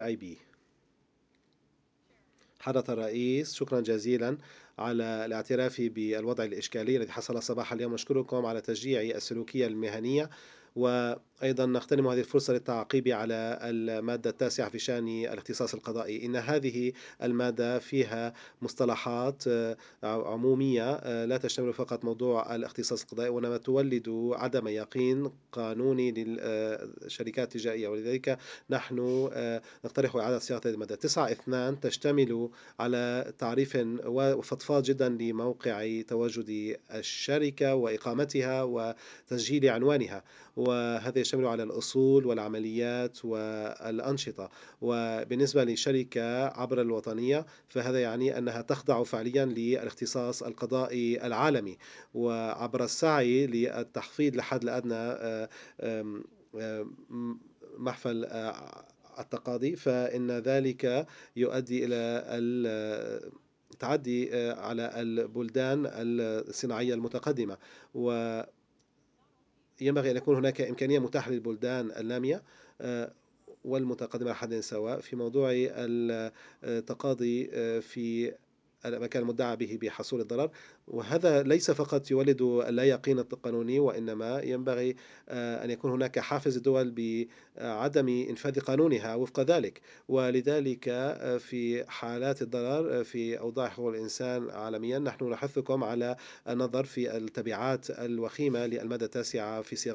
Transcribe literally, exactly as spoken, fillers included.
آي بي. حضرة الرئيس، شكرا جزيلا على الاعتراف بالوضع الإشكالي الذي حصل صباح اليوم. نشكركم على تشجيع السلوكية المهنية، وأيضا نغتنم هذه الفرصة للتعقيب على المادة التاسعة في شأن الاختصاص القضائي. إن هذه المادة فيها مصطلحات آه، عمومية، آه، لا تشتمل فقط موضوع الاختصاص القضائي، وإنما تولد عدم يقين قانوني للشركات التجارية. ولذلك نحن آه، نقترح إعادة صياغة المادة. تسعة اثنان تشتمل على تعريف وفضفاض جدا لموقع تواجد الشركة وإقامتها وتسجيل عنوانها، وهذا يشتمل على الأصول والعمليات والأنشطة. وبالنسبة للشركة عبر الوطنية، فهذا يعني أنها تخضع فعليا للاختصاص القضائي العالمي، وعبر السعي للتخفيض لحد الأدنى آه، آم، آم، محفل آه، التقاضي، فإن ذلك يؤدي إلى التعدي آه، على البلدان الصناعية المتقدمة. وينبغي أن يكون هناك إمكانية متاحة للبلدان النامية آه، والمتقدمة على حد سواء في موضوع التقاضي آه، في المكان المدعى به بحصول الضرر. وهذا ليس فقط يولد اللا يقين القانوني، وإنما ينبغي آه، أن يكون هناك حافز الدول بعدم إنفاذ قانونها وفق ذلك. ولذلك آه، في حالات الضرر آه، في أوضاع حقوق الإنسان عالميا، نحن نحثكم على النظر في التبعات الوخيمة للمادة التاسعة في صياغة